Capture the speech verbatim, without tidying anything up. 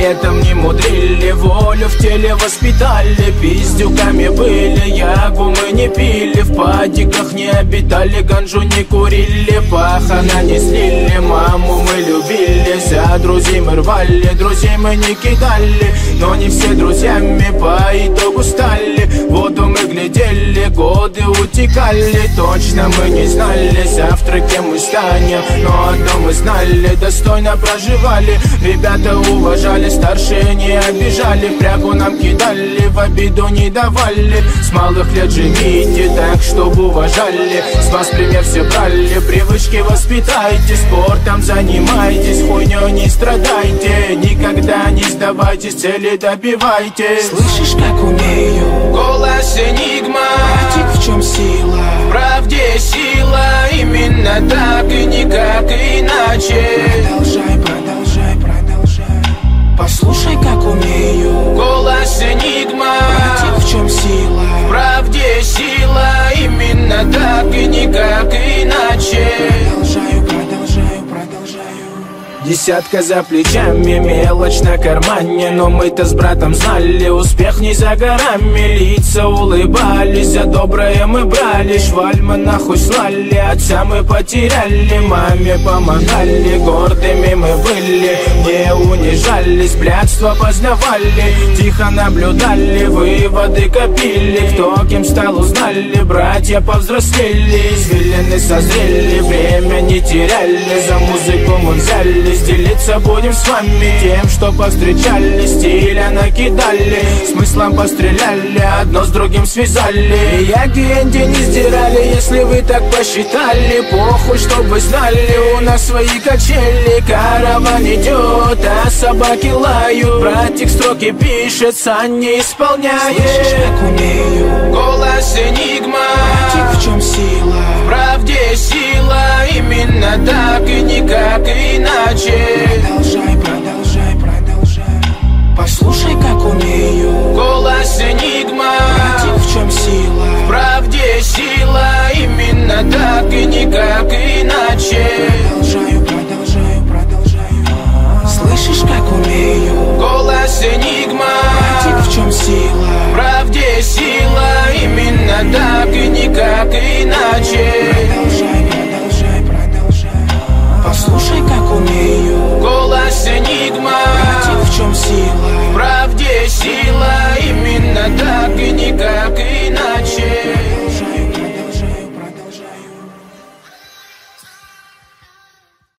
летом не мудрили, волю в теле воспитали. Пиздюками были, ягу мы не пили, в падиках не обитали, ганжу не курили, пахана не слили, маму мы любили, за друзей мы рвали, друзей мы не кидали, но не все друзьями по итогу стали. Воду мы глядели, годы утекали, точно мы не знали, завтра кем мы станем, но одно мы знали, достойно проживали. Ребята уважали, старшие не обижали, прягу нам кидали, в обиду не давали. С малых лет живите так, чтобы уважали, с вас пример все брали, привычки воспитайте, спортом занимайтесь, хуйнёй не страдайте, никогда не сдавайтесь, цели добивайте. Слышишь, как умею? Голос энигма. Братик, в чем сила? В правде сила, именно так и никак иначе. Продолжай, продолжай, продолжай. Послушай, как умею. Голос энигма. Братик, в чем сила? В правде сила, именно так и никак иначе. Продолжаю, продолжаю, продолжаю. Десятка за плечами, мелочь на кармане, но мы-то с братом знали, успех не за горами. Лица улыбались, за доброе мы брали, шваль мы нахуй слали, отца мы потеряли, маме помогали, гордыми мы были, не унижались, блядство познавали, тихо наблюдали, выводы копили, кто кем стал узнали, братья повзрослели, извилины созрели, время не теряли, за музыку мы взялись, делиться будем с вами тем, что повстречали, стиля накидали, смыслом постреляли, одно с другим связали. Я генди не сдирали, если вы так посчитали, похуй, чтоб вы знали, у нас свои качели, караван идет, а собаки лают, братик строки пишет, сам не исполняет. Слышишь, как умею? Голос энигма. Братик, в чем сила? В правде сила, именно так и никак иначе. Продолжай, продолжай, продолжай. Послушай,